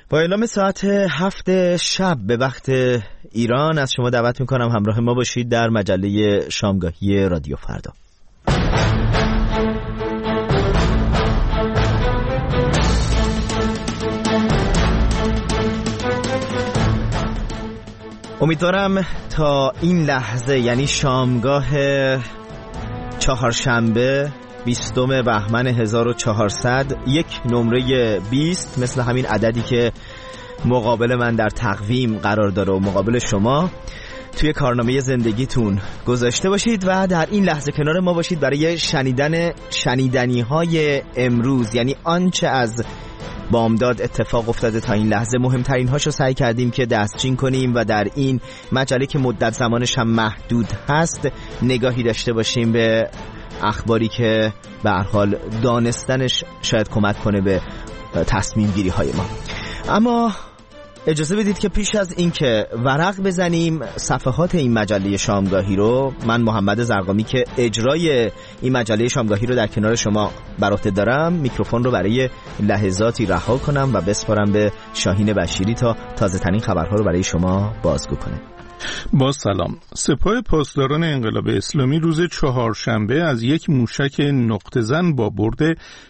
با اعلام ساعت 7 شب به وقت ایران از شما دعوت میکنم همراه ما باشید در مجله شامگاهی رادیو فردا. امیدوارم تا این لحظه، یعنی شامگاه چهارشنبه 20 بهمن 1400، یک نمره 20 مثل همین عددی که مقابل من در تقویم قرار داره و مقابل شما توی کارنامه زندگیتون گذاشته باشید و در این لحظه کنار ما باشید برای شنیدن شنیدنی‌های امروز، یعنی آنچه از بامداد اتفاق افتاده تا این لحظه. مهمترین هاشو سعی کردیم که دستچین کنیم و در این مجله که مدت زمانش هم محدود هست نگاهی داشته باشیم به اخباری که به هر حال دانستنش شاید کمک کنه به تصمیم گیری های ما. اما اجازه بدید که پیش از این که ورق بزنیم صفحات این مجله شامگاهی رو، من محمد زرقامی که اجرای این مجله شامگاهی رو در کنار شما بر عهده دارم، میکروفون رو برای لحظاتی رها کنم و بسپارم به شاهین بشیری تا تازه ترین خبرها رو برای شما بازگو کنه. با سلام. سپاه پاسداران انقلاب اسلامی روز چهارشنبه از یک موشک نقطه زن با برد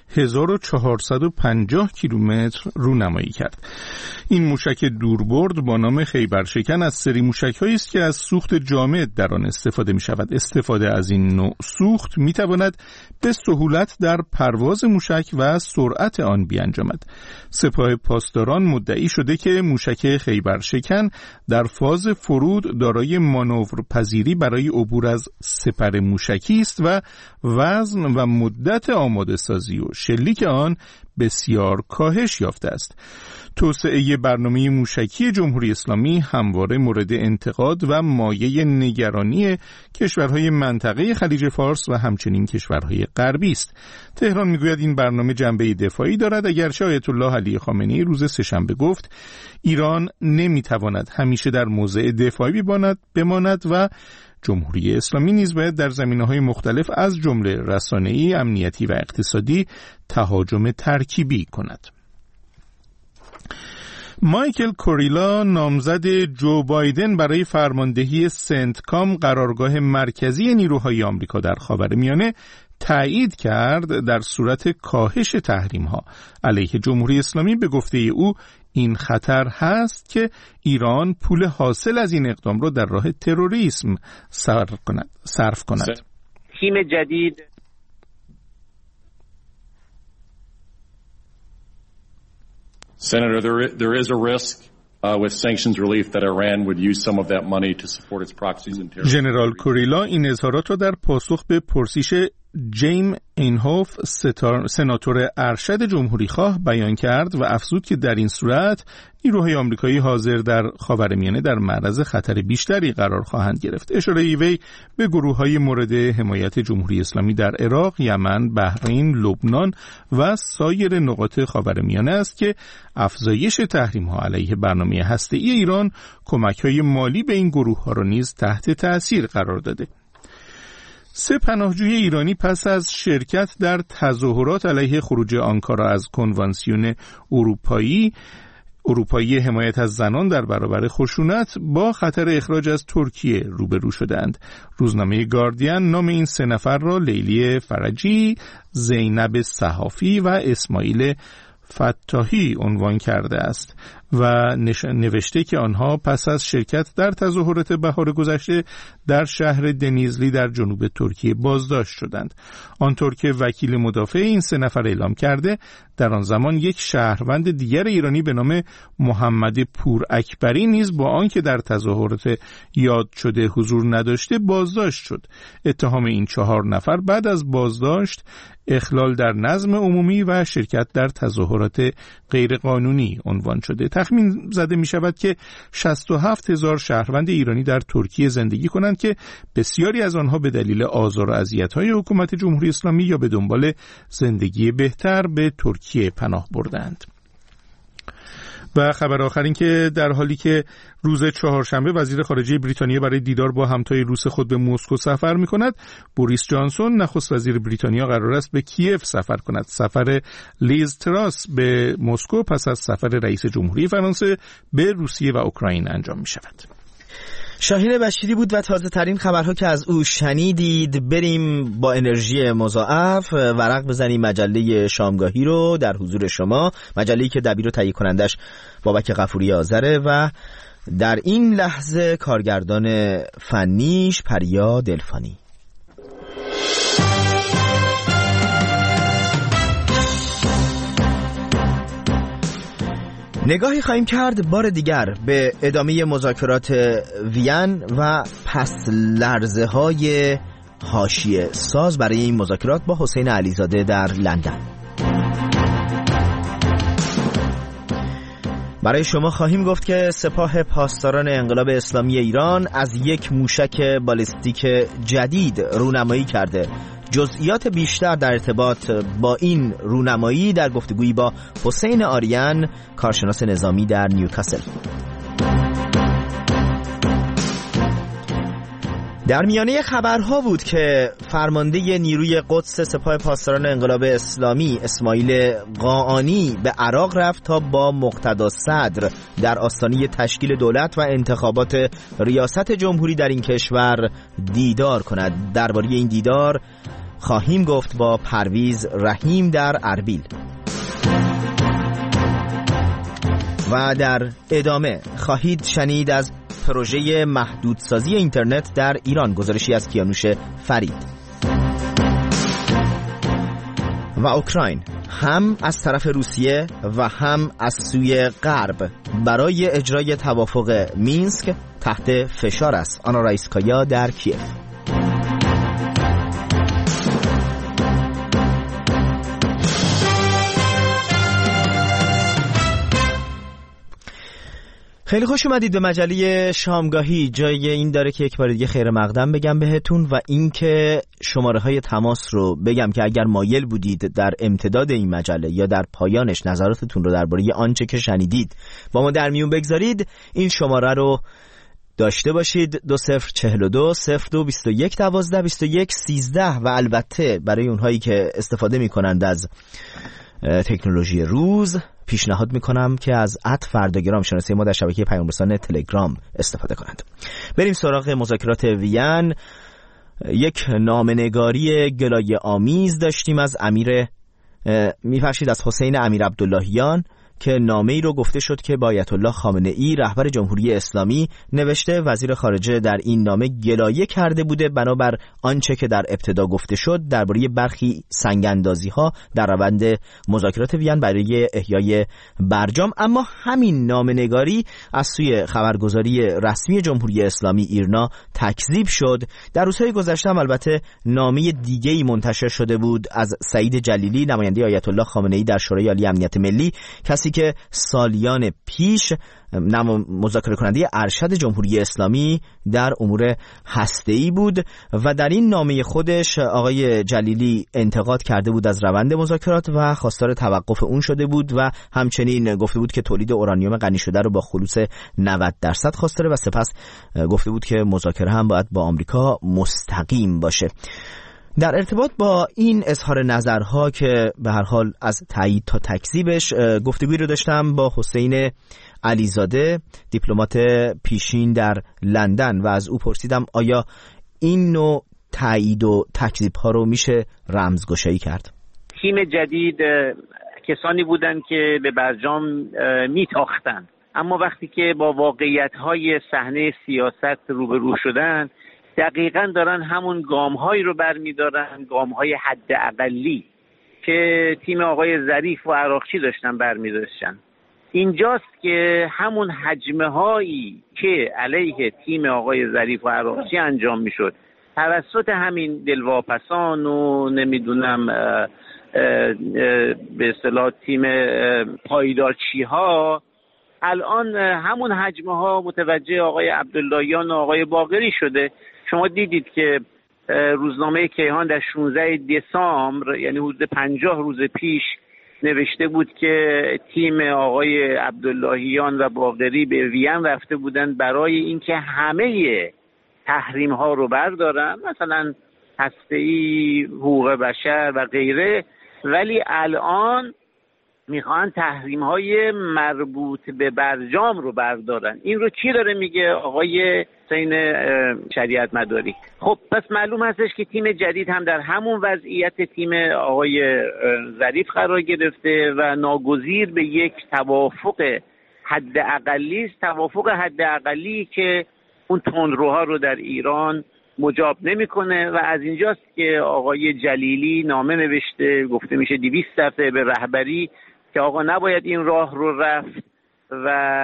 1450 کیلومتر رونمایی کرد. این موشک دوربرد با نام خیبرشکن از سری موشک‌هایی است که از سوخت جامد در آن استفاده می‌شود. استفاده از این نوع سوخت می‌تواند به سهولت در پرواز موشک و سرعت آن بیانجامد. سپاه پاسداران مدعی شده که موشک خیبرشکن در فاز فرود دارای مانورپذیری برای عبور از سپر موشکی است و وزن و مدت آماده سازی و شلیک آن بسیار کاهش یافته است. توسعه برنامه موشکی جمهوری اسلامی همواره مورد انتقاد و مایه نگرانی کشورهای منطقه خلیج فارس و همچنین کشورهای غربی است. تهران میگوید این برنامه جنبه دفاعی دارد، اگرچه آیت الله علی خامنه‌ای روز سه‌شنبه گفت ایران نمیتواند همیشه در موضع دفاعی بماند و جمهوری اسلامی نیز باید در زمینه‌های مختلف از جمله رسانه‌ای، امنیتی و اقتصادی تهاجم ترکیبی کند. مایکل کوریلا، نامزد جو بایدن برای فرماندهی سنتکام، قرارگاه مرکزی نیروهای آمریکا در خاورمیانه، تایید کرد در صورت کاهش تحریم‌ها علیه جمهوری اسلامی به گفته او این خطر هست که ایران پول حاصل از این اقدام را در راه تروریسم صرف کند. تیم جدید Senator, there is a risk with sanctions relief that Iran would use some of that money to support its proxies and terrorists. ژنرال کوریلا این اظهارات را در پاسخ به پرسش جیم اینهوف، سناتور ارشد جمهوریخواه، بیان کرد و افزود که در این صورت نیروهای آمریکایی حاضر در خاورمیانه در معرض خطر بیشتری قرار خواهند گرفت. اشاره وی به گروه‌های مورد حمایت جمهوری اسلامی در عراق، یمن، بحرین، لبنان و سایر نقاط خاورمیانه است که افزایش تحریم‌ها علیه برنامه هسته‌ای ایران کمک‌های مالی به این گروه‌ها را نیز تحت تأثیر قرار داده. 3 پناهجوی ایرانی پس از شرکت در تظاهرات علیه خروج آنکارا از کنوانسیون اروپایی حمایت از زنان در برابر خشونت با خطر اخراج از ترکیه روبرو شدند. روزنامه گاردین نام این 3 نفر را لیلی فرجی، زینب صحافی و اسماعیل فتاحی عنوان کرده است و نوشته که آنها پس از شرکت در تظاهرات بهار گذشته در شهر دنیزلی در جنوب ترکیه بازداشت شدند. آنطور که وکیل مدافع این 3 نفر اعلام کرده، در آن زمان یک شهروند دیگر ایرانی به نام محمد پور اکبری نیز با آنکه در تظاهرات یاد شده حضور نداشته بازداشت شد. اتهام این 4 نفر بعد از بازداشت اخلال در نظم عمومی و شرکت در تظاهرات غیرقانونی عنوان شده. تخمین زده می شود که 67,000 شهروند ایرانی در ترکیه زندگی کنند که بسیاری از آنها به دلیل آزار و اذیت‌های حکومت جمهوری اسلامی یا به دنبال زندگی بهتر به ترکیه پناه بردند. و خبر آخر این که در حالی که روز چهارشنبه وزیر خارجه بریتانیا برای دیدار با همتای روس خود به مسکو سفر می‌کند، بوریس جانسون نخست وزیر بریتانیا قرار است به کیف سفر کند. سفر لیز تراس به مسکو پس از سفر رئیس جمهوری فرانسه به روسیه و اوکراین انجام می‌شود. شاهین بشیری بود و تازه ترین خبرها که از او شنیدید. بریم با انرژی مضاعف ورق بزنیم مجله شامگاهی رو در حضور شما، مجله‌ای که دبیر و تهیه کنندش بابک غفوری آذره و در این لحظه کارگردان فنیش پریا دلفانی. نگاهی خواهیم کرد بار دیگر به ادامه مذاکرات وین و پس لرزه های حاشیه ساز برای این مذاکرات با حسین علیزاده در لندن. برای شما خواهیم گفت که سپاه پاسداران انقلاب اسلامی ایران از یک موشک بالستیک جدید رونمایی کرده. جزئیات بیشتر در ارتباط با این رونمایی در گفتگویی با حسین آریان، کارشناس نظامی در نیوکاسل. در میانه خبرها بود که فرمانده نیروی قدس سپاه پاسداران انقلاب اسلامی اسماعیل قاآنی به عراق رفت تا با مقتدا صدر در آستانه تشکیل دولت و انتخابات ریاست جمهوری در این کشور دیدار کند. درباره این دیدار خواهیم گفت با پرویز رحیم در اربیل. و در ادامه خواهید شنید از پروژه محدودسازی اینترنت در ایران، گزارشی از کیانوش فرید. و اوکراین هم از طرف روسیه و هم از سوی غرب برای اجرای توافق مینسک تحت فشار است. آنا رایسکایا در کیف. خیلی خوش اومدید به مجله شامگاهی. جای این داره که یک بار دیگه خیر مقدم بگم بهتون و اینکه شماره های تماس رو بگم که اگر مایل بودید در امتداد این مجله یا در پایانش نظراتتون رو درباره آنچه که شنیدید با ما در میون بگذارید، این شماره رو داشته باشید: 2042 02 21 12 21 13. و البته برای اونهایی که استفاده میکنند از تکنولوژی روز پیشنهاد میکنم که از @فرداگرام شناسه ما در شبکه پیام‌رسان تلگرام استفاده کنند. بریم سراغ مذاکرات وین. یک نامه‌نگاری گلایه آمیز داشتیم از از حسین امیر عبداللهیان که نامه‌ای رو گفته شد که با آیت الله خامنه‌ای رهبر جمهوری اسلامی نوشته. وزیر خارجه در این نامه گلایه کرده بوده بنابر آنچه که در ابتدا گفته شد درباره برخی سنگ‌اندازی‌ها در روند مذاکرات وین برای احیای برجام. اما همین نامه‌نگاری از سوی خبرگزاری رسمی جمهوری اسلامی ایرنا تکذیب شد. در روزهای گذشته هم البته نامه دیگه‌ای منتشر شده بود از سعید جلیلی، نماینده آیت الله خامنه‌ای در شورای عالی امنیت ملی، کسی که سالیان پیش مذاکره کننده ارشد جمهوری اسلامی در امور هسته‌ای بود و در این نامه خودش آقای جلیلی انتقاد کرده بود از روند مذاکرات و خواستار توقف اون شده بود و همچنین گفته بود که تولید اورانیوم غنی شده رو با خلوص 90% خواستاره و سپس گفته بود که مذاکره هم باید با آمریکا مستقیم باشه. در ارتباط با این اظهار نظرها که به هر حال از تایید تا تکذیبش، گفتگویی رو داشتم با حسین علیزاده، دیپلمات پیشین در لندن و از او پرسیدم آیا این نوع تایید و تکذیب‌ها رو میشه رمزگشایی کرد؟ تیم جدید کسانی بودند که به برجام میتاختند، اما وقتی که با واقعیت‌های صحنه سیاست روبرو شدن دقیقاً دارن همون گام‌هایی رو برمی‌دارن، گام‌های حداقلی که تیم آقای ظریف و عراقچی داشتن برمی‌داشتن. اینجاست که همون حجمه‌هایی که علیه تیم آقای ظریف و عراقچی انجام می‌شد توسط همین دلواپسان و نمیدونم به اصطلاح تیم پایدارچی‌ها، الان همون حجم‌ها متوجه آقای عبداللهیان و آقای باقری شده. شما دیدید که روزنامه کیهان در 16 دسامبر، یعنی حدود 50 روز پیش، نوشته بود که تیم آقای عبداللهیان و باقری به وین رفته بودن برای اینکه همه تحریم ها رو بردارن، مثلا هسته‌ای، حقوق بشر و غیره، ولی الان میخوان تحریم های مربوط به برجام رو بردارن. این رو کی داره میگه؟ آقای حسین شریعت مداری. خب پس معلوم هستش که تیم جدید هم در همون وضعیت تیم آقای ظریف قرار گرفته و ناگزیر به یک توافق حداقلی است، توافق حداقلی که اون تندروها رو در ایران مجاب نمیکنه و از اینجاست که آقای جلیلی نامه نوشته، گفته میشه 200 صفحه، به رهبری که آقا نباید این راه رو رفت و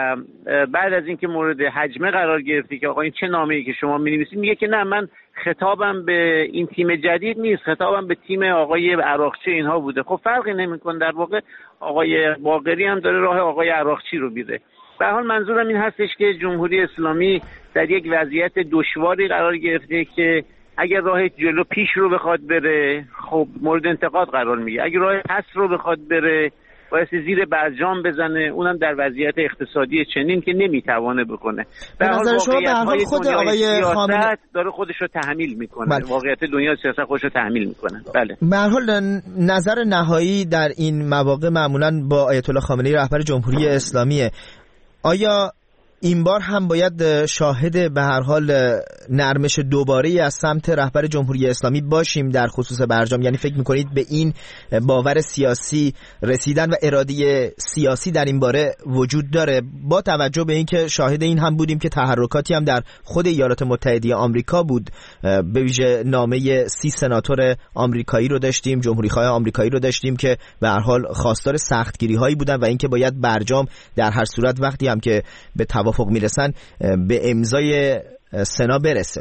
بعد از اینکه مورد حجمه قرار گرفته که آقا این چه نامه‌ای که شما می‌نویسید، میگه که نه، من خطابم به این تیم جدید نیست، خطابم به تیم آقای عراقچی اینها بوده. خب فرقی نمی‌کنه، در واقع آقای باقری هم داره راه آقای عراقچی رو میره. به هر حال منظورم این هستش که جمهوری اسلامی در یک وضعیت دشواری قرار گرفته که اگر راه جلو پیش رو بخواد بره خب مورد انتقاد قرار میگیره، اگر راه پس رو بخواد بره باید زیر برجام بزنه، اونم در وضعیت اقتصادی چنین که نمیتوانه بکنه. به نظر شما به هر حال خود آقای خامنه‌ای داره خودش رو تحمیل میکنه، واقعیت دنیا سیاست خودش رو تحمیل میکنه. بله. به هر حال نظر نهایی در این مواقع معمولا با آیت الله خامنه‌ای رهبر جمهوری اسلامیه. آیا این بار هم باید شاهد به هر حال نرمش دوباره از سمت رهبر جمهوری اسلامی باشیم در خصوص برجام؟ یعنی فکر میکنید به این باور سیاسی رسیدن و اراده سیاسی در این باره وجود داره، با توجه به اینکه شاهد این هم بودیم که تحرکاتی هم در خود ایالات متحده آمریکا بود، به ویژه نامه 30 سناتور آمریکایی رو داشتیم، جمهوری‌خواه آمریکایی رو داشتیم که به هر حال خواستار سختگیری هایی بودن و اینکه باید برجام در هر صورت وقتی هم که به توافق میرسن به امضای سنا برسه.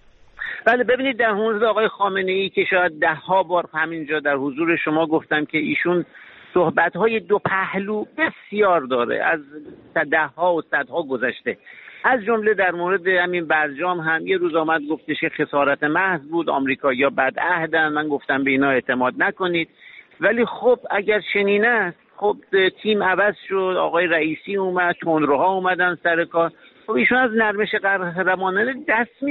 بله ببینید، در حضور آقای خامنه‌ای که شاید 10 بار همینجا در حضور شما گفتم که ایشون صحبت‌های دو پهلو بسیار داره، از 10 و 100 گذشته، از جمله در مورد همین برجام هم یه روز آمد گفتش که خسارت محض بود، آمریکایی‌ها بدعهدن، من گفتم به اینا اعتماد نکنید. ولی خب اگر چنین است، خب تیم عوض شد، آقای رئیسی اومد، تندروها اومدن سر کار، خب ایشون از نرمش قهرمانانه دست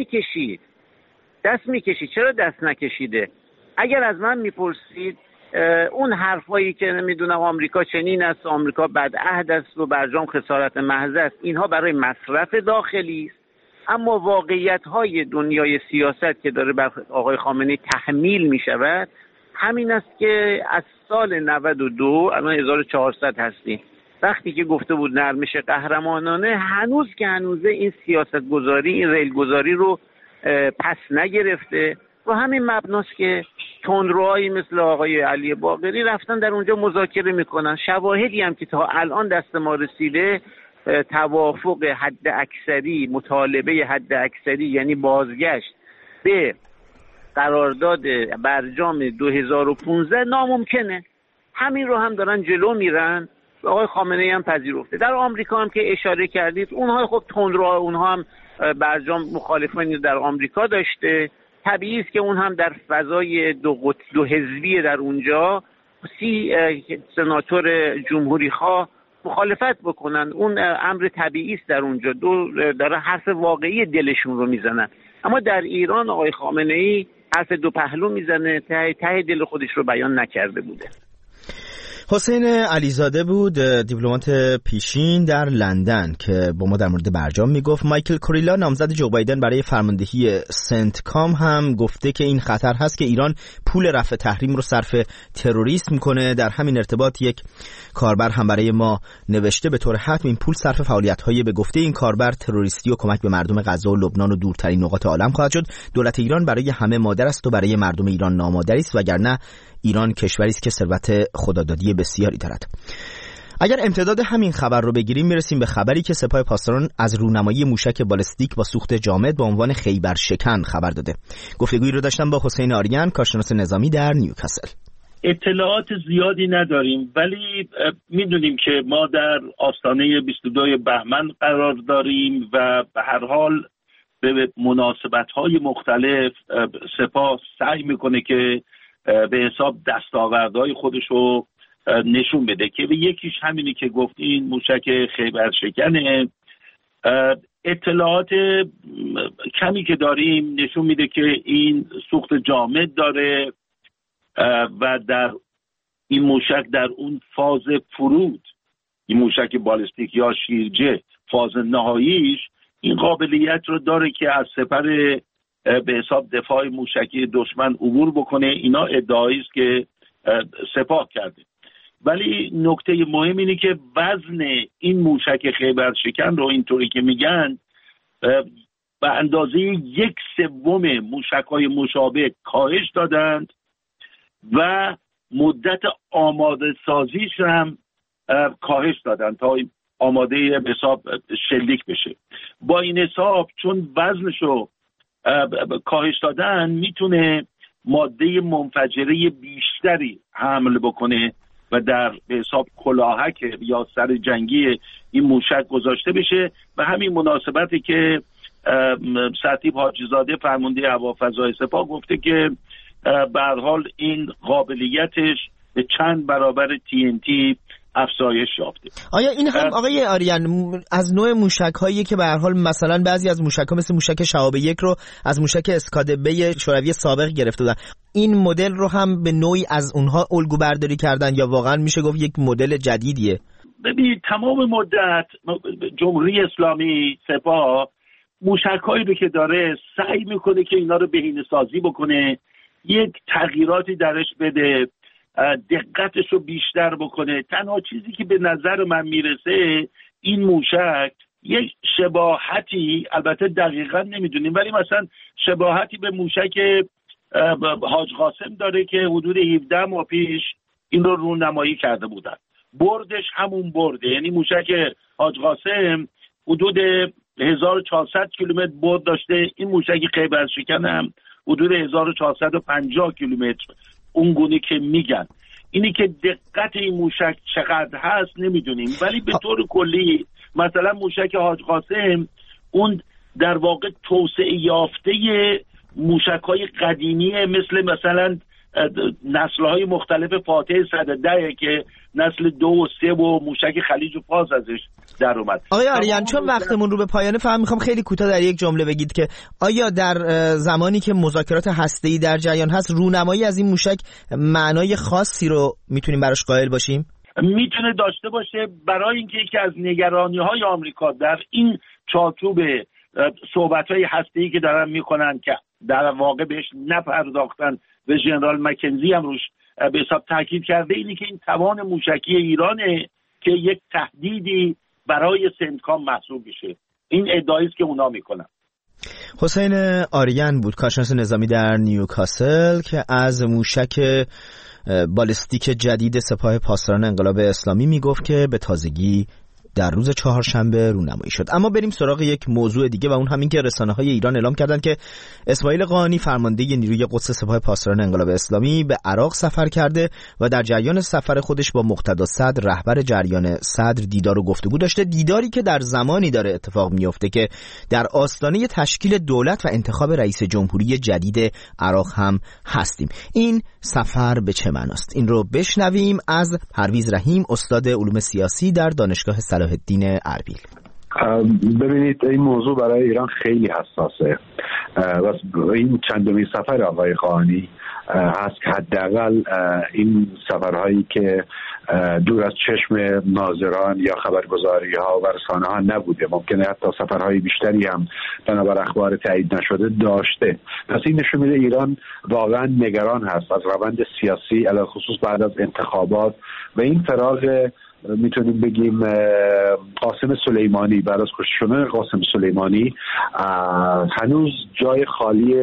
میکشید. چرا دست نکشیده؟ اگر از من میپرسید اون حرفایی که نمیدونم آمریکا چنین است، آمریکا بدعهد است و برجام خسارت محض است، اینها برای مصرف داخلی است. اما واقعیت‌های دنیای سیاست که داره بر آقای خامنه‌ای تحمیل میشود همین است که از سال 92 الان 1400 هستیم، وقتی که گفته بود نرمش قهرمانانه، هنوز که هنوزه این سیاست گذاری، این ریل گذاری رو پس نگرفته و همین مبناست که تندروهایی مثل آقای علی باقری رفتن در اونجا مذاکره میکنن. شواهدی هم که تا الان دست ما رسیده، توافق حد اکثری، مطالبه حد اکثری، یعنی بازگشت به قرارداد برجام 2015 ناممکنه. همین رو هم دارن جلو میرن. آقای خامنه‌ای هم پذیرفته. در آمریکا هم که اشاره کردید، اونها خب تندروها، اونها هم برجام مخالفانی در آمریکا داشته. طبیعی است که اون هم در فضای دو حزبی در اونجا 30 سناتور جمهوری‌خواه مخالفت بکنن. اون امر طبیعی است در اونجا، داره حرف واقعی دلشون رو میزنن. اما در ایران آقای خامنه‌ای حرف دو پهلو میزنه، ته دل خودش رو بیان نکرده بوده. حسین علیزاده بود، دیپلمات پیشین در لندن که با ما در مورد برجام میگفت. مایکل کوریلا، نامزد جو بایدن برای فرماندهی سنتکام، هم گفته که این خطر هست که ایران پول رفع تحریم رو صرف تروریسم میکنه. در همین ارتباط یک کاربر هم برای ما نوشته به طور حتم این پول صرف فعالیت‌های به گفته این کاربر تروریستی و کمک به مردم غزه و لبنان و دورترین نقاط عالم خواهد شد. دولت ایران برای همه مادر است و برای مردم ایران نامادری است، وگرنه ایران کشوری است که ثروت خدادادی بسیاری دارد. اگر امتداد همین خبر رو بگیریم، میرسیم به خبری که سپاه پاسداران از رونمایی موشک بالستیک با سوخت جامد با عنوان خیبر شکن خبر داده. گفتگویی رو داشتم با حسین آریان، کارشناس نظامی در نیوکاسل. اطلاعات زیادی نداریم، ولی میدونیم که ما در آستانه 22 بهمن قرار داریم و به هر حال به مناسبت‌های مختلف سپاه سعی میکنه که به حساب دستاوردهای خودشو نشون بده که به یکیش همینی که گفتین موشک خیبرشکنه. اطلاعات کمی که داریم نشون میده که این سوخت جامد داره و در این موشک در اون فاز فرود، این موشک بالستیک یا شیرجه فاز نهاییش این قابلیت رو داره که از سپر به حساب دفاع موشکی دشمن عبور بکنه. اینا ادعایی است که سپاه کرده، ولی نکته مهم اینه که وزن این موشک خیبرشکن رو اینطوری که میگن به اندازه 1/3 موشک‌های مشابه کاهش دادند و مدت آماده سازیش هم کاهش دادن تا آماده به حساب شلیک بشه. با این حساب چون وزنشو کاهش دادن میتونه ماده منفجره بیشتری حمل بکنه و در به حساب کلاهک یا سر جنگی این موشک گذاشته بشه. و همین مناسبتی که سرتیپ حاجی‌زاده فرمانده هوافضای سپاه گفته که به هر حال این قابلیتش به چند برابر TNT افزایش یافته. آیا این هم آقای آریان از نوع موشک هایی که به هر حال مثلا بعضی از موشک ها مثل موشک شهاب یک رو از موشک اسکادبه شوروی سابق گرفته بودن، این مدل رو هم به نوعی از اونها الگو برداری کردن یا واقعا میشه گفت یک مدل جدیدیه؟ ببین تمام مدت جمهوری اسلامی سپاه موشک‌هایی رو که داره سعی میکنه که اینا رو بهینه‌سازی بکنه، یک تغییراتی درش بده، دقتش رو بیشتر بکنه. تنها چیزی که به نظر من میرسه این موشک یک شباهتی، البته دقیقا نمیدونیم، ولی مثلا شباهتی به موشک حاج قاسم داره که حدود 17 ماه پیش این رو رونمایی کرده بودن. بردش همون برده، یعنی موشک حاج قاسم حدود 1400 کیلومتر برد داشته، این موشک خیبرشکن هم حدود 1450 کیلومتر اون گونه که میگن. اینی که دقت این موشک چقدر هست نمیدونیم، ولی به طور کلی مثلا موشک حاج قاسم اون در واقع توسعه یافته موشک‌های قدیمیه، مثلا نسل‌های مختلف فاتح 110 که نسل 2 و 3 و موشک خلیج و فاز ازش در اومد. آقای آریان چون وقتمون رو به پایانه فهم میخوام خیلی کوتاه در یک جمله بگید که آیا در زمانی که مذاکرات هسته‌ای در جریان هست رونمایی از این موشک معنای خاصی رو میتونیم براش قائل باشیم؟ میتونه داشته باشه، برای اینکه یکی از نگرانی‌های آمریکا در این چارچوب صحبت‌های هسته‌ای که دارن میکنن که در واقع بهش نپرداختن و ژنرال مکنزی هم روش به حساب تاکید کرده، اینی که این توان موشکی ایرانه که یک تهدیدی برای سنتکام محسوب میشه. این ادعایی است که اونا میکنن. حسین آریان بود، کارشناس نظامی در نیوکاسل، که از موشک بالستیک جدید سپاه پاسداران انقلاب اسلامی میگفت که به تازگی در روز چهارشنبه رونمایی شد. اما بریم سراغ یک موضوع دیگه و اون همین که رسانه‌های ایران اعلام کردند که اسماعیل قانی فرمانده نیروی قدس سپاه پاسداران انقلاب اسلامی به عراق سفر کرده و در جریان سفر خودش با مقتدا صدر رهبر جریان صدر دیدار و گفتگو داشته، دیداری که در زمانی داره اتفاق میفته که در آستانه تشکیل دولت و انتخاب رئیس جمهوری جدید عراق هم هستیم. این سفر به چه معناست؟ این رو بشنویم از پرویز رحیم، استاد علوم سیاسی در دانشگاه صلاح الدین اربیل. ببینید این موضوع برای ایران خیلی حساسه و این چندمین سفر آقای قانی هست که حداقل این سفرهایی که دور از چشم ناظران یا خبرگزاری ها و رسانه ها نبوده، ممکنه حتی سفرهای بیشتری هم بنابر اخبار تایید نشده داشته. پس این نشون میده ایران واقعا نگران هست از روند سیاسی علاوه خصوص بعد از انتخابات و این فراغ میتونیم بگیم قاسم سلیمانی. بعد از کشته شدن قاسم سلیمانی هنوز جای خالی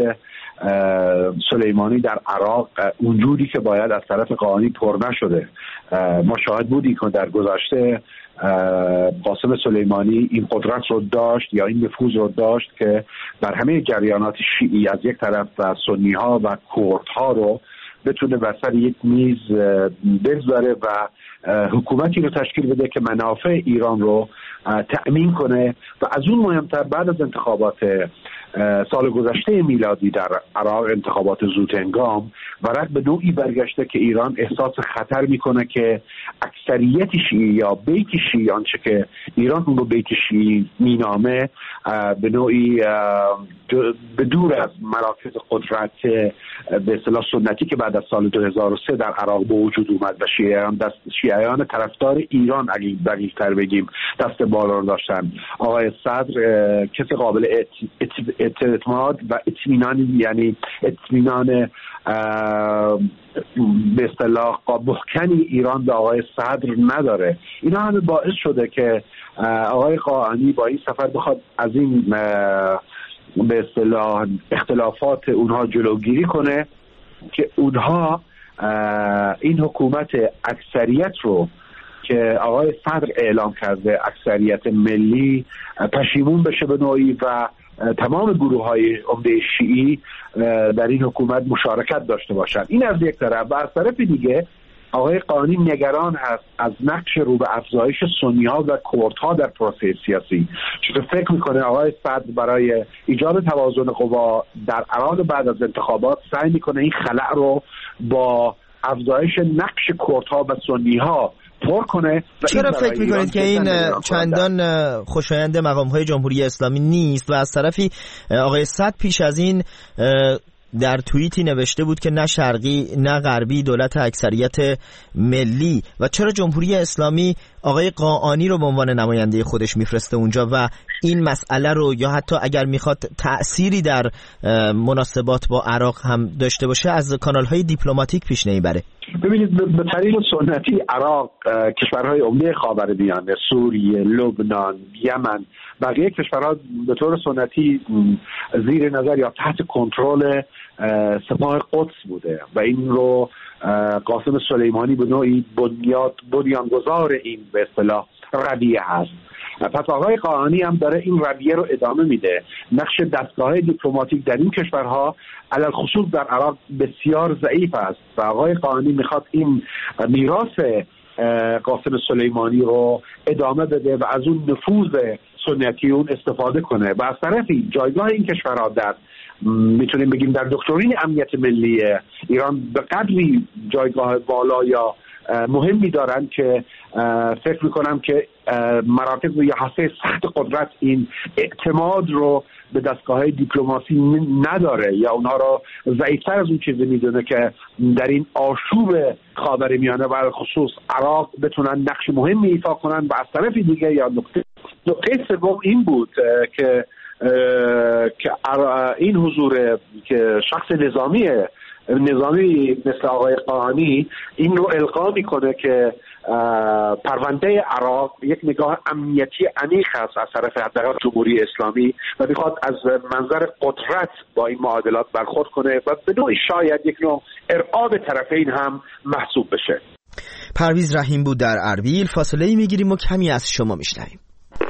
سلیمانی در عراق اونجوری که باید از طرف قانی پر نشده. ما شاهد بودیم که در گذشته قاسم سلیمانی این قدرت رو داشت یا این نفوذ رو داشت که بر همه جریانات شیعی از یک طرف و سنی ها و کرد ها رو بتونه بر سر یک میز بذاره و حکومتی رو تشکیل بده که منافع ایران رو تأمین کنه و از اون مهمتر بعد از انتخابات سال گذشته میلادی در عراق انتخابات زودهنگام و رد به نوعی برگشته که ایران احساس خطر میکنه که اکثریت شیعی یا بیت شیعی، آنچه که ایران اون رو بیت شیعی مینامه، به نوعی به دور از مراکز قدرت به اصطلاح سنتی که بعد از سال 2003 در عراق به وجود اومد و شیعیان طرفدار ایران دقیق‌تر بگیم دست بالا داشتن. آقای صدر کسی قابل اعتماد و اطمینان، یعنی اطمینان به اصطلاح محکنی ایران به آقای صدر نداره. اینا همه باعث شده که آقای قاآنی با این سفر بخواد از این به اصطلاح اختلافات اونها جلوگیری کنه که اونها این حکومت اکثریت رو که آقای صدر اعلام کرده، اکثریت ملی، پشیمون بشه به نوعی و تمام گروه‌های عمده شیعی در این حکومت مشارکت داشته باشند. این از یک طرف. و از طرف دیگه آقای قاآنی نگران هست از نقش رو به افزایش سنی‌ها و کردها در پروسه سیاسی، چون فکر میکنه آقای صدر برای ایجاد توازن قوا در عراق بعد از انتخابات سعی میکنه این خلأ رو با افزایش نقش کردها و سنی‌ها پر کنه. چرا فکر میکنید که این چندان خوشایند مقام‌های جمهوری اسلامی نیست؟ و از طرفی آقای صدر پیش از این در توییتی نوشته بود که نه شرقی نه غربی، دولت اکثریت ملی. و چرا جمهوری اسلامی آقای قاآنی رو به عنوان نماینده خودش میفرسته اونجا و این مسئله رو، یا حتی اگر میخواد تأثیری در مناسبات با عراق هم داشته باشه، از کانال‌های دیپلماتیک پیش نمیبره؟ ببینید، به طریق سنتی عراق، کشورهای عمده خاورمیانه، سوریه، لبنان، یمن، بقیه کشورها به طور سنتی زیر نظر یا تحت کنترل سپاه قدس بوده و این رو قاسم سلیمانی به نوعی بنیانگذار این به اصطلاح رویه هست. پس آقای قاآنی هم داره این رویه رو ادامه میده. نقش دستگاه دیپلماتیک در این کشورها علل خصوص در عراق بسیار ضعیف است و آقای قاآنی میخواد این میراث قاسم سلیمانی رو ادامه بده و از اون نفوذ سنتی اون استفاده کنه. و از طرفی جایگاه این کشورها در میتونیم بگیم در دکترین امنیت ملی ایران به قدری جایگاه بالا یا مهمی دارن که فکر میکنم که مراکز یا هسته سخت قدرت این اعتماد رو به دستگاه دیپلماسی نداره یا اونها رو ضعیفتر از اون چیزی میدونه که در این آشوب خاورمیانه و خصوص عراق بتونن نقش مهمی ایفا کنن. و از طرف دیگه یا نقطه سوم این بود که این حضور که شخص نظامی مثل آقای قاآنی این رو القا میکنه که پرونده عراق یک نگاه امنیتی عمیق است از طرف حداقل جمهوری اسلامی و میخواد از منظر قدرت با این معادلات برخورد کنه و به نوعی شاید یک نوع ارعاب طرفین هم محسوب بشه. پرویز رحیم بود در اربیل. فاصله میگیریم و کمی از شما میشنویم.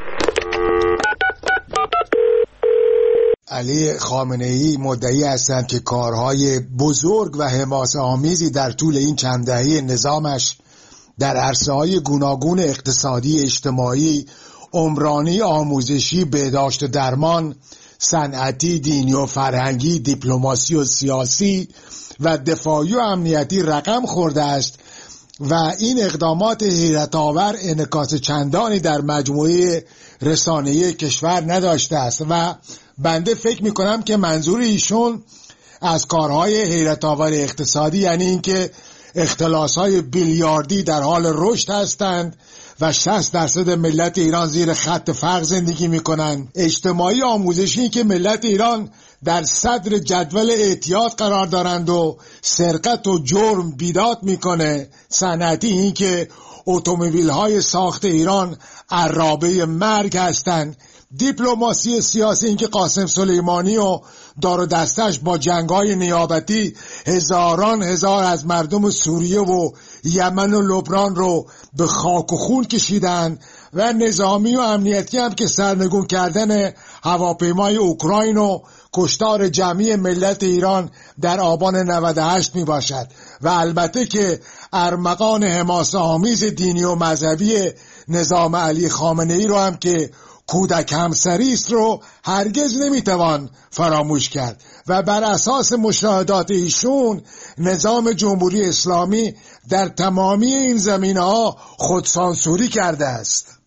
علی خامنه‌ای مدعی هستند که کارهای بزرگ و حماسه‌آمیزی در طول این چند دهه نظامش در عرصه‌های گوناگون اقتصادی، اجتماعی، عمرانی، آموزشی، بهداشت و درمان، صنعتی، دینی و فرهنگی، دیپلماسی و سیاسی و دفاعی و امنیتی رقم خورده است و این اقدامات حیرت‌آور انعکاس چندانی در مجموعه رسانه‌ای کشور نداشته است و بنده فکر میکنم که منظور ایشون از کارهای حیرت‌آور اقتصادی یعنی اینکه اختلاس‌های بیلیاردی در حال رشد هستند و 60% ملت ایران زیر خط فقر زندگی میکنند، اجتماعی آموزشی که ملت ایران در صدر جدول اعتیاد قرار دارند و سرقت و جرم بیداد میکنه، صنعتی این که اتومبیل‌های ساخت ایران عرابه مرگ هستند، دیپلماسی سیاسی این که قاسم سلیمانی و دار و دستش با جنگ‌های نیابتی هزاران هزار از مردم سوریه و یمن و لبنان رو به خاک و خون کشیدن و نظامی و امنیتی هم که سرنگون کردن هواپیمای اوکراین و کشتار جمعی ملت ایران در آبان 98 می باشد و البته که ارمغان حماسه‌آمیز دینی و مذهبی نظام علی خامنه‌ای رو هم که کودک همسری است رو هرگز نمیتوان فراموش کرد و بر اساس مشاهدات ایشون نظام جمهوری اسلامی در تمامی این زمینه‌ها خودسانسوری کرده است.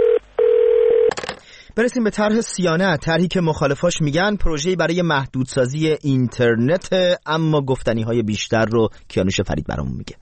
برسیم به طرح سیانت، طرحی که مخالفاش میگن پروژه‌ای برای محدودسازی اینترنت، اما گفتنی‌های بیشتر رو کیانوش فرید برامون میگه.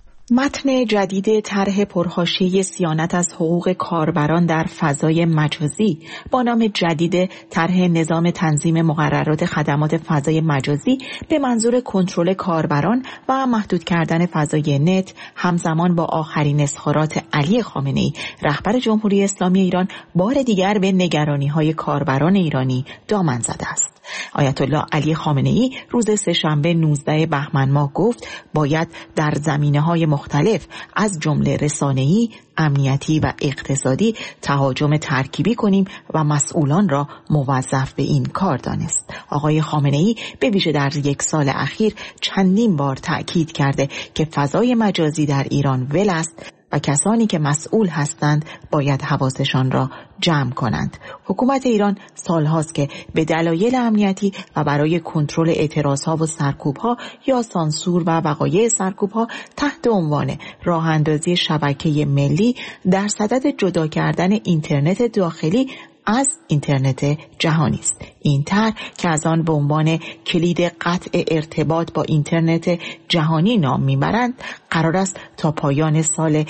متن جدید طرح پرحاشیه صیانت از حقوق کاربران در فضای مجازی با نام جدید طرح نظام تنظیم مقررات خدمات فضای مجازی به منظور کنترل کاربران و محدود کردن فضای نت همزمان با آخرین اظهارات علی خامنه‌ای رهبر جمهوری اسلامی ایران بار دیگر به نگرانی‌های کاربران ایرانی دامن زده است. آیت الله علی خامنه‌ای روز سه‌شنبه 19 بهمن ماه گفت باید در زمینه‌های مختلف از جمله رسانه‌ای، امنیتی و اقتصادی تهاجم ترکیبی کنیم و مسئولان را موظف به این کار دانست. آقای خامنه‌ای به ویژه در یک سال اخیر چندین بار تأکید کرده که فضای مجازی در ایران ول است و کسانی که مسئول هستند باید حواسشان را جمع کنند. حکومت ایران سالهاست که به دلایل امنیتی و برای کنترل اعتراضها و سرکوبها یا سانسور و وقایع سرکوبها تحت عنوان راه اندازی شبکه ملی در صدد جدا کردن اینترنت داخلی از اینترنت جهانی است. این طرح که از آن به عنوان کلید قطع ارتباط با اینترنت جهانی نام میبرند قرار است تا پایان سال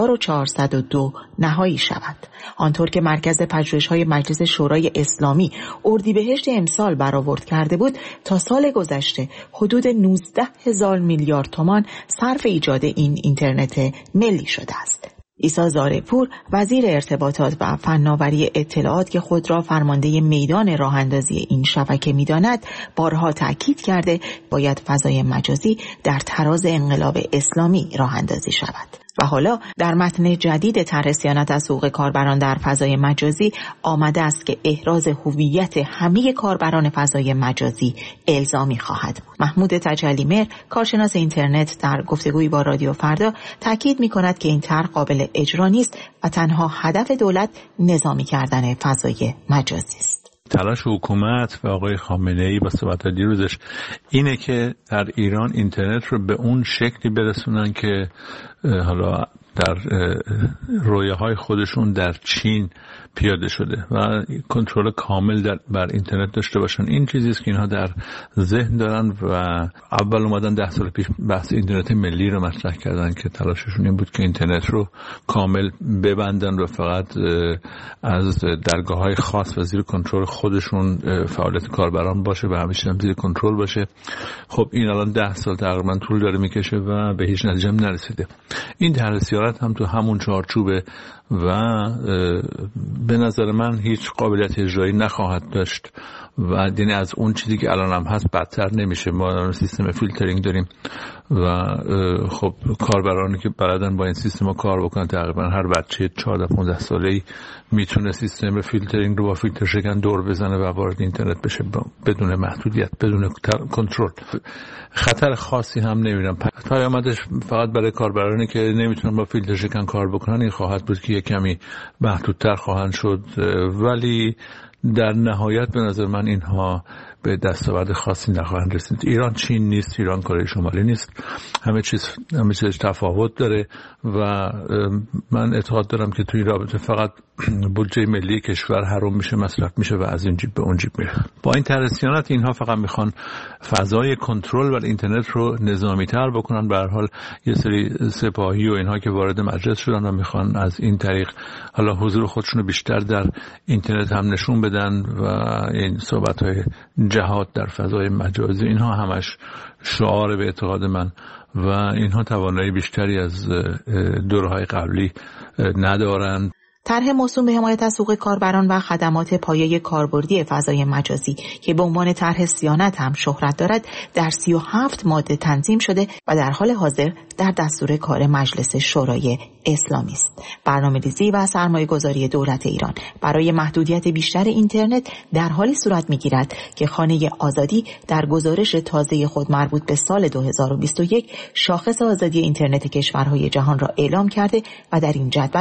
1402 نهایی شود. آنطور که مرکز پژوهش‌های مجلس شورای اسلامی اردیبهشت امسال برآورد کرده بود، تا سال گذشته حدود 19,000 میلیارد تومان صرف ایجاد این اینترنت ملی شده است. عیسی زارعپور وزیر ارتباطات و فناوری اطلاعات که خود را فرمانده میدان راه اندازی این شبکه می‌داند، بارها تاکید کرده باید فضای مجازی در تراز انقلاب اسلامی راه اندازی شود. و حالا در متن جدید طرح صیانت از حقوق کاربران در فضای مجازی آمده است که احراز هویت همه کاربران فضای مجازی الزامی خواهد بود. محمود تجلی‌مهر کارشناس اینترنت در گفتگویی با رادیو فردا تاکید می‌کند که این طرح قابل اجرا نیست و تنها هدف دولت نظامی کردن فضای مجازی است. تلاش حکومت و آقای خامنه‌ای با صحبت دیروزش اینه که در ایران اینترنت رو به اون شکلی برسونن که حالا در رویاهای خودشون در چین پیاده شده و کنترل کامل بر اینترنت داشته باشن. این چیزی است که اینها در ذهن دارن و اول اومدن 10 سال پیش بحث اینترنت ملی رو مطرح کردن که تلاششون این بود که اینترنت رو کامل ببندن و فقط از درگاه‌های خاص و زیر کنترل خودشون فعالیت کاربران باشه و همیشه هم زیر کنترل باشه. خب این الان 10 سال تقریبا طول داره میکشه و به هیچ نتیجه نرسیده. این طرح سیانت هم تو همون چارچوبه و به نظر من هیچ قابلیت اجرایی نخواهد داشت و یعنی از اون چیزی که الان هم هست بدتر نمیشه. ما سیستم فیلترینگ داریم و خب کاربرانی که بلدن با این سیستم کار بکنن، تقریبا هر بچه 14-15 ساله‌ای میتونه سیستم فیلترینگ رو با فیلتر شکن دور بزنه و وارد اینترنت بشه بدون محدودیت، بدون کنترل. خطر خاصی هم نمیبینم. پیامدش فقط برای کاربرانی که نمیتونن با فیلتر شکن کار بکنن این خواهد بود که کمی محدودتر خواهند شد، ولی در نهایت به نظر من اینها به دستاورد خاصی نخواهند رسید. ایران چین نیست، ایران کره شمالی نیست، همه چیز تفاوت داره و من اعتقاد دارم که توی رابطه فقط بودجه ملی کشور حروم میشه، مصرف میشه و از این جیب به اون جیب میره. با این طرح صیانت اینها فقط میخوان فضای کنترل بر اینترنت رو نظامی تر بکنن. به هر حال یه سری سپاهی و اینها که وارد مجلس شدن و میخوان از این طریق حالا حضور خودشون رو بیشتر در اینترنت هم نشون بدن و این صحبت‌های جهاد در فضای مجازی اینها همش شعار به اعتقاد من و اینها توانایی بیشتری از دورهای قبلی ندارند. طرح موسوم به حمایت از حقوق کاربران و خدمات پایه کاربردی فضای مجازی که به عنوان طرح صیانت هم شهرت دارد در 37 ماده تنظیم شده و در حال حاضر در دستور کار مجلس شورای اسلامی است. برنامه‌ریزی و سرمایه‌گذاری دولت ایران برای محدودیت بیشتر اینترنت در حالی صورت می‌گیرد که خانه آزادی در گزارش تازه خود مربوط به سال 2021 شاخص آزادی اینترنت کشورهای جهان را اعلام کرده و در این جدول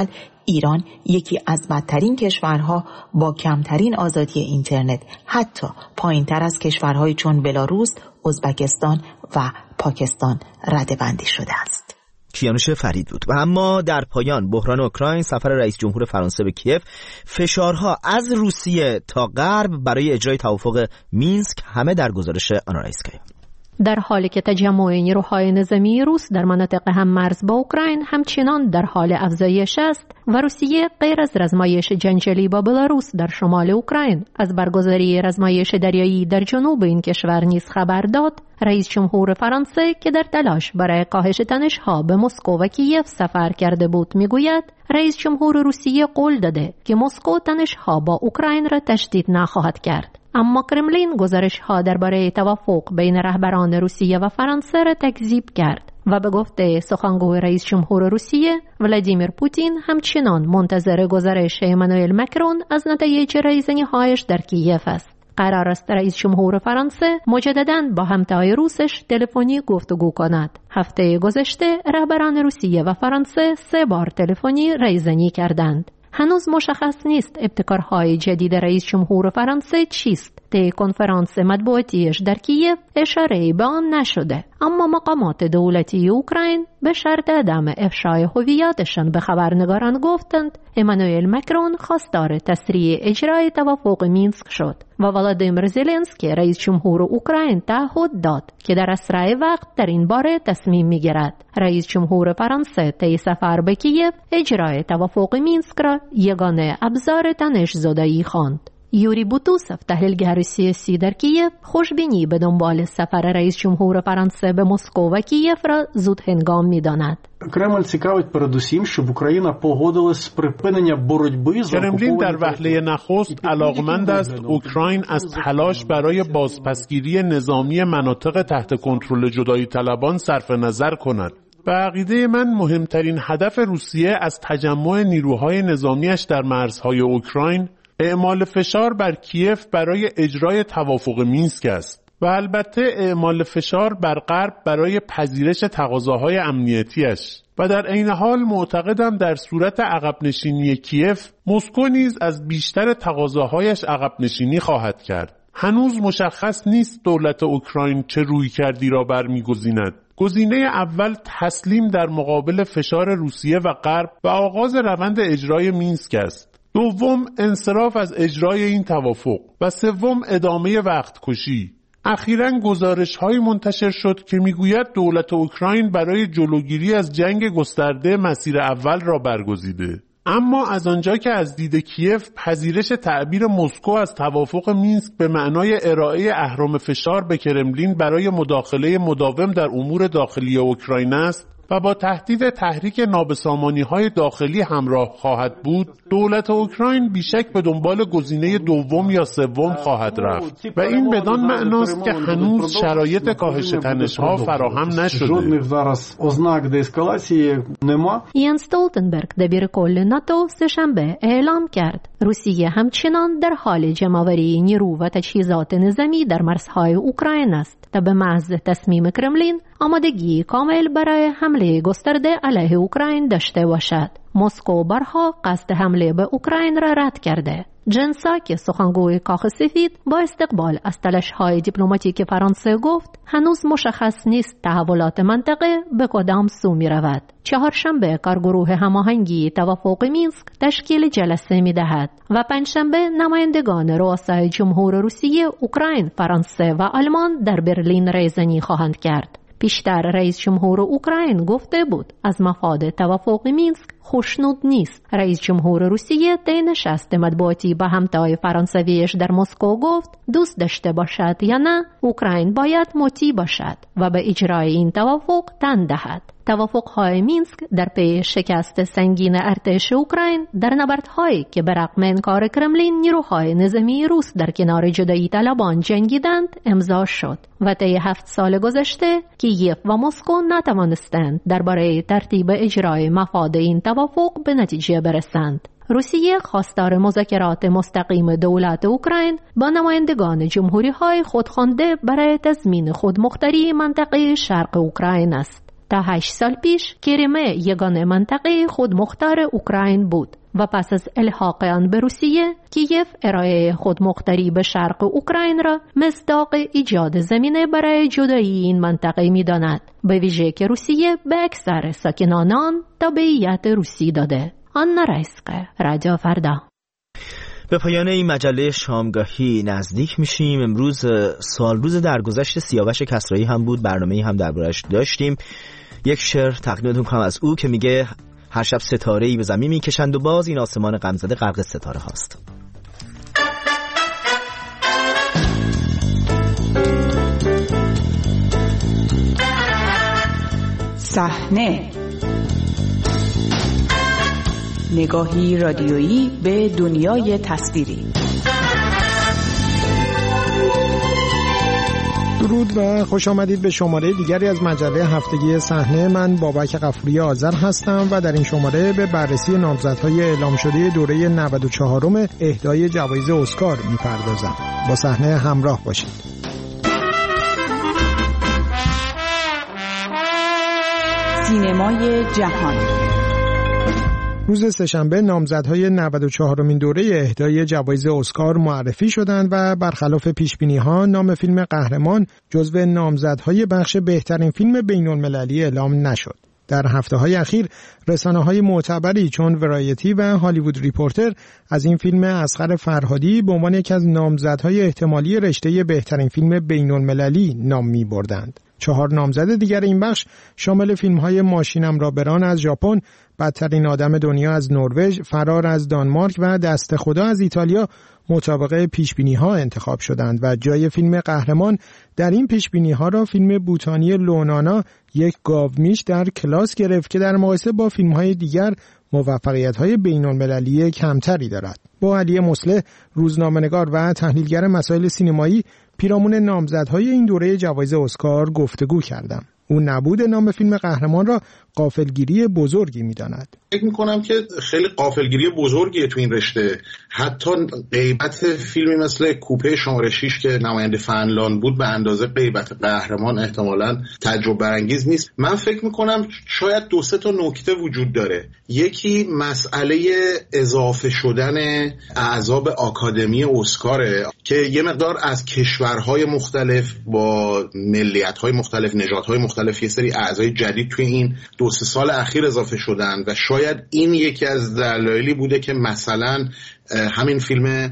ایران یکی از بدترین کشورها با کمترین آزادی اینترنت، حتی پایین‌تر از کشورهای چون بلاروس، ازبکستان و پاکستان رده‌بندی شده است. کیانوش فرید بود. و اما در پایان بحران اوکراین، سفر رئیس جمهور فرانسه به کیف، فشارها از روسیه تا غرب برای اجرای توافق مینسک، همه در گزارش آنا رئیسکایا. در حالی که تجمع نیروهای نظامی روس در مناطق هممرز با اوکراین همچنان در حال افزایش است و روسیه غیر از رزمایش جنگجویی با بلاروس در شمال اوکراین از برگزاری رزمایش دریایی در جنوب این کشور نیز خبر داد، رئیس جمهور فرانسه که در تلاش برای کاهش تنش‌ها به مسکو و کیف سفر کرده بود میگوید رئیس جمهور روسیه قول داده که مسکو تنش‌ها با اوکراین را تشدید نخواهد کرد. اما کرملین گزارش‌ها درباره توافق بین رهبران روسیه و فرانسه را تکذیب کرد و به گفته سخنگوی رئیس جمهور روسیه ولادیمیر پوتین همچنان منتظر گزارش امانوئل مکرون از نتایج رایزنی‌هایش در کیف است. قرار است رئیس جمهور فرانسه مجدداً با همتای روسش تلفنی گفتگو کند. هفته گذشته رهبران روسیه و فرانسه 3 بار تلفنی رایزنی کردند. هنوز مشخص نیست ابتکارهای جدید رئیس جمهور فرانسه چیست. طی کنفرانس مطبوعاتیش در کیف اشاره به آن نشده، اما مقامات دولتی اوکراین به شرط عدم افشای هویتشان به خبرنگاران گفتند امانوئل مکرون خواستار تسریع اجرای توافق مینسک شد و ولادیمیر زلنسکی رئیس جمهور اوکراین تعهد داد که در اسرع وقت در این باره تصمیم میگیرد. رئیس جمهور فرانسه طی سفر به کیف اجرای توافق مینسک را یگانه ابزار تنش‌زدایی خواند. یوری بوتوسف، تحلیلگر سیاسی در کیف، خوشبینی به دنبال سفر رئیس جمهور فرانسه به مسکو و کیف را زود هنگام می‌داند. Кремль цікавить передусім, щоб Україна погодилась з припинення боротьби за کرملین در وهله نخست علاقمند است اوکراین از تلاش برای بازپسگیری نظامی مناطق تحت کنترل جدایی طلبان صرف نظر کند. به عقیده من مهمترین هدف روسیه از تجمع نیروهای نظامیش در مرزهای اوکراین اعمال فشار بر کیف برای اجرای توافق مینسک است و البته اعمال فشار بر غرب برای پذیرش تقاضاهای امنیتیش و در عین حال معتقدم در صورت عقب نشینی کیف مسکو نیز از بیشتر تقاضاهایش عقب نشینی خواهد کرد. هنوز مشخص نیست دولت اوکراین چه رویکردی را برمیگزیند. گزینه اول تسلیم در مقابل فشار روسیه و غرب و آغاز روند اجرای مینسک است. دوم انصراف از اجرای این توافق و سوم ادامه وقت کشی. اخیراً گزارش‌هایی منتشر شد که میگوید دولت اوکراین برای جلوگیری از جنگ گسترده مسیر اول را برگزیده. اما از آنجا که از دید کیف پذیرش تعبیر مسکو از توافق مینسک به معنای ارائه اهرم فشار به کرملین برای مداخله مداوم در امور داخلی اوکراین است و با تهدید تحریک نابسامانی‌های داخلی همراه خواهد بود، دولت اوکراین بیشک به دنبال گزینه دوم یا سوم خواهد رفت و این بدان معناست که هنوز شرایط کاهش تنش‌ها فراهم نشده. یانس استولتنبرگ، دبیر کل ناتو، سه‌شنبه اعلام کرد روسیه همچنان در حال جمع‌آوری نیرو و تجهیزات نظامی در مرزهای اوکراین است تا به محض تصمیم کرملین آمادگی کامل برای حمله گسترده علیه اوکراین داشته باشد. مسکو بارها قصد حمله به اوکراین را رد کرده. جن ساکی، سخنگوی کاخ سفید، با استقبال از تلاش‌های دیپلماتیک فرانسه گفت هنوز مشخص نیست تحولات منطقه به کدام سو می‌رود. چهارشنبه کارگروه هماهنگی توافق مینسک تشکیل جلسه می‌دهد و پنجشنبه نمایندگان رؤسای جمهور روسیه، اوکراین، فرانسه و آلمان در برلین ریزنی خواهند کرد. پیشتر رئیس جمهور اوکراین گفته بود از مفاد توافق مینسک خوشنود نیست. رئیس جمهور روسیه طی نشست مطبوعاتی با همتای فرانسویش در مسکو گفت دوست داشته باشد یا نه اوکراین باید مطیع باشد و به اجرای این توافق تن دهد. توافق‌های مینسک در پی شکست سنگین ارتش اوکراین در نبردهایی که به رغم انکار کرملین نیروهای نظامی روس در کنار جدایی طلبان جنگیدند امضا شد و طی 7 سال گذشته کیف و مسکو نتوانستند درباره ترتیب اجرای مفاد این توافق به نتیجه برسند. روسیه خواستار مذاکرات مستقیم دولت اوکراین با نمایندگان جمهوری‌های خودخوانده برای تضمین خودمختاری منطقه شرق اوکراین است. تا 8 سال پیش کریمه یگانه منطقه خودمختار اوکراین بود و پس از الحاق آن به روسیه، کیف ارائه خودمختاری به شرق اوکراین را مصداق ایجاد زمینه برای جدایی این منطقه می‌داند، به ویژه که روسیه به اکثر ساکنان آن تابعیت روسی داده. آنا رایسقه، رادیو فردا. به پایان این مجله شامگاهی نزدیک میشیم. امروز سالروز درگذشت سیاوش کسرایی هم بود، برنامه‌ای هم دربارش داشتیم. یک شعر تقدیمتون کنم از او که میگه هر شب ستاره‌ای به زمین میکشند و باز این آسمان غمزده غرق ستاره هاست. صحنه، نگاهی رادیویی به دنیای تصویری. درود و خوش آمدید به شماره دیگری از مجله هفتگی صحنه. من بابک غفوری آذر هستم و در این شماره به بررسی نامزدهای اعلام شده دوره 94م اهدای جوایز اسکار میپردازم. با صحنه همراه باشید. سینمای جهان. روز سه‌شنبه نامزدهای 94مین دوره اهدای جوایز اسکار معرفی شدند و برخلاف پیشبینی‌ها نام فیلم قهرمان جزو نامزدهای بخش بهترین فیلم بین‌المللی اعلام نشد. در هفته‌های اخیر رسانه‌های معتبری چون ورایتی و هالیوود ریپورتر از این فیلم اصغر فرهادی به عنوان یکی از نامزدهای احتمالی رشته بهترین فیلم بین‌المللی نام می‌بردند. 4 نامزد دیگر این بخش شامل فیلم‌های ماشینم را بران از ژاپن، بدترین آدم دنیا از نروژ، فرار از دانمارک و دست خدا از ایتالیا مطابق پیشبینی‌ها انتخاب شدند و جای فیلم قهرمان در این پیشبینی‌ها را فیلم بوتانی لونانا یک گاومیش در کلاس گرفت که در مقایسه با فیلم‌های دیگر موفقیت‌های بین‌المللی کمتری دارد. با علی مصلح، روزنامه‌نگار و تحلیلگر مسائل سینمایی، پیرامون نامزدهای این دوره جوایز اسکار گفتگو کردم. او نبود نام فیلم قهرمان را غافلگیری بزرگی می‌داند. فکر می‌کنم که خیلی غافلگیری بزرگیه تو این رشته. حتی غیبت فیلمی مثل کوپه شماره 6 که نماینده فنلاند بود به اندازه غیبت قهرمان احتمالاً تجربه برانگیز نیست. من فکر می‌کنم شاید 2-3 تا نکته وجود داره. یکی مسئله اضافه شدن اعضا به آکادمی اسکاره که یه مقدار از کشورهای مختلف با ملیت‌های مختلف، نژادهای مختلف یه سری اعضای جدید توی این 2-3 سال اخیر اضافه شدن و شاید این یکی از دلایلی بوده که مثلا همین فیلم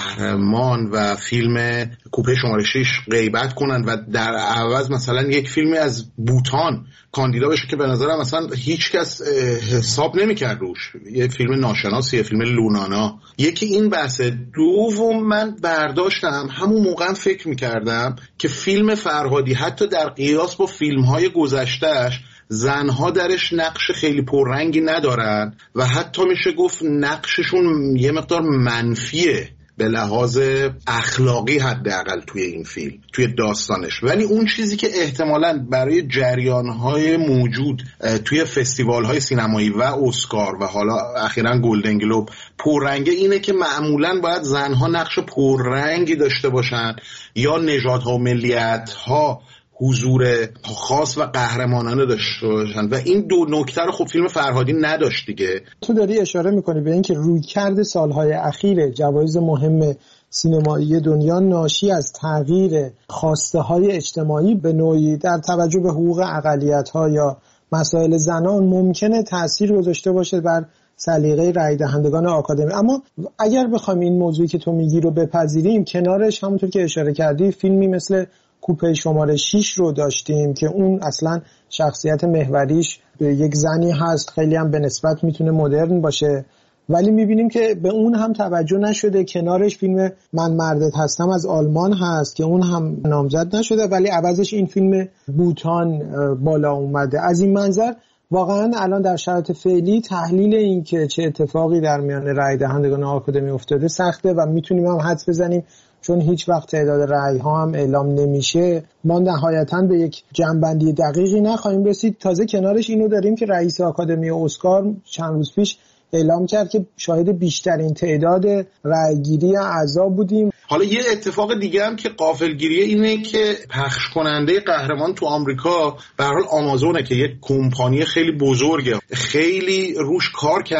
قهرمان و فیلم کوپه شماره 6 غیبت کنن و در عوض مثلا یک فیلمی از بوتان کاندیدا بشه که به نظرم مثلا هیچ کس حساب نمی‌کرد روش. یه فیلم ناشناس، یه فیلم لونانا. یکی این بحثه. دوم، من برداشتم همون موقع فکر می‌کردم که فیلم فرهادی حتی در قیاس با فیلم‌های گذشته‌اش زنها درش نقش خیلی پررنگی ندارن و حتی میشه گفت نقششون یه مقدار منفیه به لحاظ اخلاقی حداقل توی این فیلم، توی داستانش. ولی اون چیزی که احتمالاً برای جریان‌های موجود توی فستیوال‌های سینمایی و اسکار و حالا اخیراً گلدن گلوب پررنگه اینه که معمولاً باید زنها نقش پررنگی داشته باشن یا نژادها و ملیت‌ها حضور خاص و قهرمانانه داشته باشن و این دو نکته رو خب فیلم فرهادی نداشت دیگه. تو داری اشاره میکنی به اینکه رویکرد سالهای اخیر جوایز مهم سینمایی دنیا ناشی از تغییر خواسته های اجتماعی به نوعی در توجه به حقوق اقلیت‌ها یا مسائل زنان ممکنه تأثیر گذاشته باشه بر سلیقه رای دهندگان آکادمی. اما اگر بخوایم این موضوعی که تو میگی رو بپذیریم، کنارش همونطور که اشاره کردی فیلمی مثل کوپه شماره 6 رو داشتیم که اون اصلا شخصیت محوریش یک زنی هست، خیلی هم به نسبت میتونه مدرن باشه، ولی میبینیم که به اون هم توجه نشده. کنارش فیلم من مردت هستم از آلمان هست که اون هم نامزد نشده ولی عوضش این فیلم بوتان بالا اومده. از این منظر واقعا الان در شرایط فعلی تحلیل این که چه اتفاقی در میان رای دهندگان آکادمی افتاده سخته و میتونیم هم حدس بزنیم چون هیچ وقت تعداد رأی ها هم اعلام نمیشه ما نهایتاً به یک جمع‌بندی دقیقی نخواهیم رسید. تازه کنارش اینو داریم که رئیس آکادمی اسکار چند روز پیش اعلام کرد که شاهد بیشترین تعداد رأیگیری اعضا بودیم. حالا یه اتفاق دیگه هم که غافلگیریه اینه که پخش کننده قهرمان تو آمریکا به هر حال آمازونه که یک کمپانی خیلی بزرگه، خیلی روش کار کرد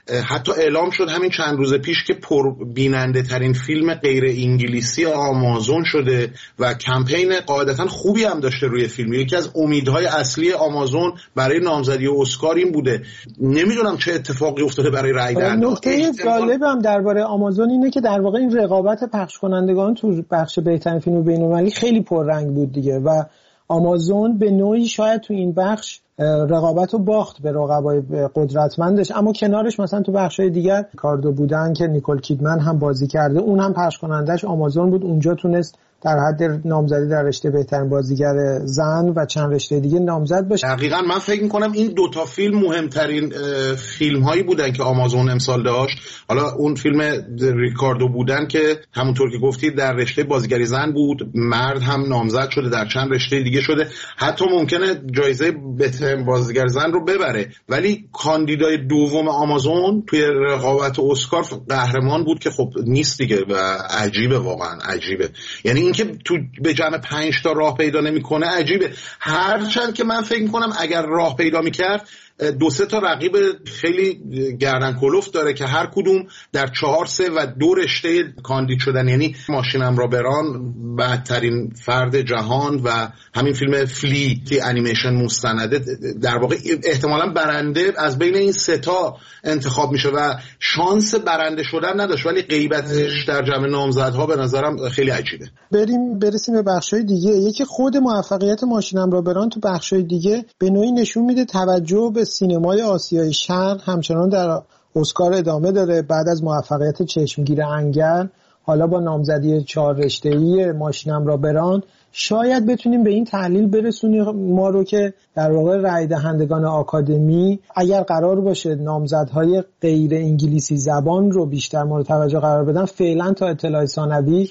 حتی اعلام شد همین چند روز پیش که پربیننده ترین فیلم غیر انگلیسی آمازون شده و کمپین قاعدتا خوبی هم داشته روی فیلم. یکی از امیدهای اصلی آمازون برای نامزدی اسکار این بوده. نمیدونم چه اتفاقی افتاده برای رای دهندگان. نکته جالبم درباره آمازون اینه که در واقع این رقابت پخش کنندگان تو بخش بهترین فیلم بین‌المللی خیلی پررنگ بود دیگه و آمازون به نوعی شاید تو این بخش رقابت رو باخت به رقبای قدرتمندش، اما کنارش مثلا تو بخشای دیگر کاردو بودن که نیکول کیدمن هم بازی کرده، اون هم پخش کنندش آمازون بود، اونجا تونست در حد نامزدی در رشته بهترین بازیگر زن و چند رشته دیگه نامزد باشه. دقیقاً من فکر می‌کنم این دوتا فیلم مهمترین فیلم‌هایی بودن که آمازون امسال داشت. حالا اون فیلم ریکاردو بودن که همونطور که گفتید در رشته بازیگری زن بود، مرد هم نامزد شده، در چند رشته دیگه شده، حتی ممکنه جایزه بهترین بازیگر زن رو ببره، ولی کاندیدای دوم آمازون توی رقابت اسکار قهرمان بود که خب نیست دیگه و عجیبه، واقعاً عجیبه. یعنی که تو به جمع 5 تا راه پیدا نمیکنه عجیبه. هرچند که من فکر میکنم اگر راه پیدا میکرد 2-3 تا رقیب خیلی گردن کلفت داره که هر کدوم در 4 3 و 2 رشته کاندید شدن. یعنی ماشینم را بران بدترین فرد جهان و همین فیلم فلی که انیمیشن مستنده، در واقع احتمالاً برنده از بین این 3 تا انتخاب میشه و شانس برنده شدن نداشت، ولی غیبتش در جمع نامزدها به نظرم خیلی عجیبه. برسیم به بخشای دیگه. یکی خود موفقیت ماشینم را بران تو بخشای دیگه به نوعی نشون میده توجه به سینمای آسیای شرق همچنان در اسکار ادامه داره. بعد از موفقیت چشمگیر انگل، حالا با نامزدی 4 رشته‌ای ماشینم را بران، شاید بتونیم به این تحلیل برسونیم ما رو که در واقع رای دهندگان آکادمی اگر قرار باشه نامزدهای غیر انگلیسی زبان رو بیشتر مورد توجه قرار بدن، فعلا تا اطلاع ثانوی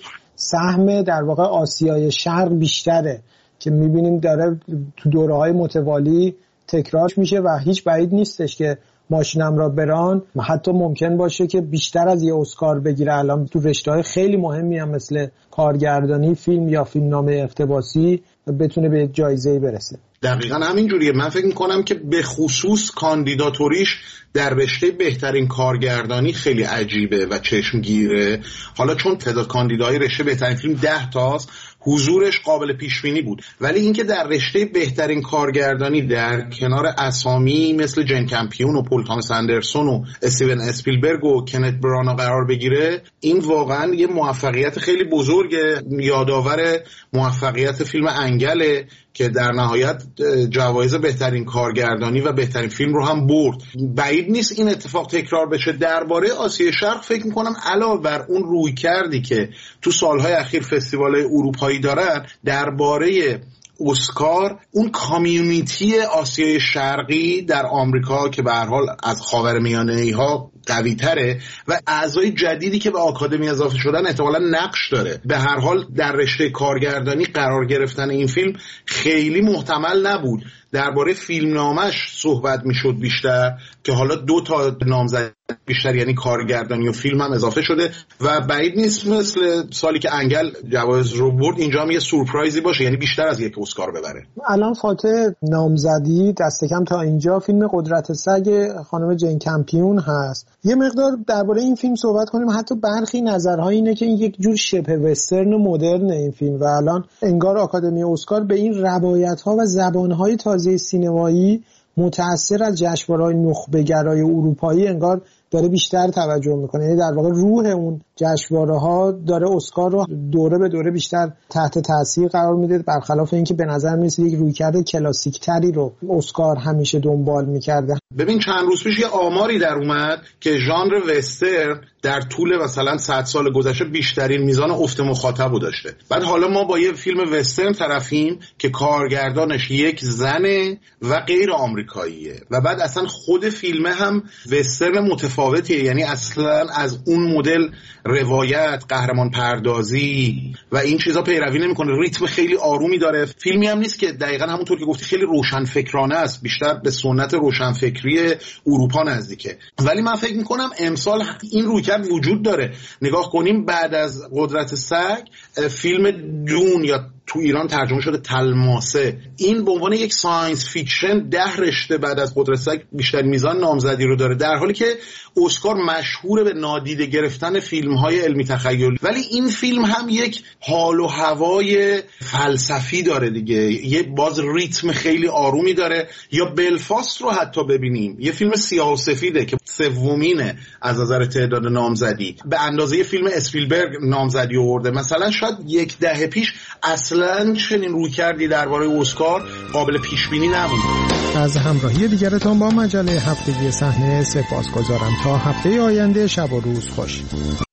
سهم در واقع آسیای شرق بیشتره که می‌بینیم داره تو دوره‌های متوالی تکرار میشه و هیچ بعید نیستش که ماشینم را بران حتی ممکن باشه که بیشتر از یه اسکار بگیره. الان تو رشته‌های خیلی مهمی هم مثل کارگردانی فیلم یا فیلمنامه اقتباسی بتونه به جایزه‌ای برسه. دقیقاً همین جوریه. من فکر می‌کنم که به خصوص کاندیداتوریش در رشته بهترین کارگردانی خیلی عجیبه و چشمگیره. حالا چون تعداد کاندیدای رشته بهترین فیلم 10 تاست، حضورش قابل پیش بینی بود، ولی اینکه در رشته بهترین کارگردانی در کنار اسامی مثل جین کمپیون و پول تامس اندرسون و استیون اسپیلبرگ و کنت برانا قرار بگیره، این واقعا یه موفقیت خیلی بزرگه. یادآور موفقیت فیلم انگله که در نهایت جوایز بهترین کارگردانی و بهترین فیلم رو هم برد. بعید نیست این اتفاق تکرار بشه. درباره آسیای شرق فکر میکنم علاوه بر اون روی کردی که تو سالهای اخیر فستیوال‌های اروپایی دارن، درباره اسکار اون کامیونیتی آسیای شرقی در آمریکا که به هر حال از خاورمیانه‌ای‌ها قوی تره و اعضای جدیدی که به آکادمی اضافه شدن احتمالاً نقش داره. به هر حال در رشته کارگردانی قرار گرفتن این فیلم خیلی محتمل نبود. درباره فیلمنامش صحبت میشد بیشتر که حالا 2 تا نامزد بیشتر یعنی کارگردانی و فیلم هم اضافه شده و بعید نیست مثل سالی که انگل جوایز رو برد اینجا هم یه سورپرایزی باشه، یعنی بیشتر از یک اسکار ببره. الان فاتح نامزدی دست کم تا اینجا فیلم قدرت سگ خانم جین کمپیون هست. یه مقدار درباره این فیلم صحبت کنیم. حتی برخی نظرها اینه که این یک جور شبه وسترن مدرن این فیلم و الان انگار آکادمی اسکار به این روایت‌ها و زبان‌های تازه سینمایی متأثر از جشنواره‌های نخبه‌گرای اروپایی انگار داره بیشتر توجه میکنه. یعنی در واقع روح اون جشنواره‌ها داره اسکار رو دوره به دوره بیشتر تحت تاثیر قرار میده، برخلاف اینکه به نظر میرسه یک رویکرد کلاسیک تری رو اسکار همیشه دنبال میکرده. ببین چند روز پیش یه آماری در اومد که ژانر وسترن در طول مثلا 100 سال گذشته بیشترین میزان افت مخاطب داشته. بعد حالا ما با یه فیلم وسترن طرفیم که کارگردانش یک زنه و غیر آمریکاییه و بعد اصلا خود فیلم هم وسترن متفاوتیه، یعنی اصلا از اون مدل روایت، قهرمان پردازی و این چیزا پیروی نمیکنه. ریتم خیلی آرومی داره. فیلمی هم نیست که دقیقاً همونطور که گفتی خیلی روشنفکرانه است، بیشتر به سنت روشنفکری اروپا نزدیکه. ولی من فکر میکنم امسال این رویکرد وجود داره. نگاه کنیم بعد از قدرت سگ فیلم دون یا تو ایران ترجمه شده تلماسه. این به عنوان یک ساینس فیکشن 10 رشته بعد از قدرت سگ بیشتر میزان نامزدی رو داره، در حالی که اسکار مشهور به نادیده گرفتن فیلم‌های علمی تخیلی. ولی این فیلم هم یک حال و هوای فلسفی داره دیگه، یه باز ریتم خیلی آرومی داره. یا بلفاست رو حتی ببینیم، یه فیلم سیاه و سفیده که سومینه از نظر تعداد نامزدی، به اندازه فیلم اسپیلبرگ نامزدی آورده. مثلا شاید 10 دهه پیش اصلاً چنین رویکردی درباره اسکار قابل پیش بینی نبود. از همراهی دیگرتان با مجله هفتگی صحنه سپاسگزارم. تا هفته آینده شب و روز خوش.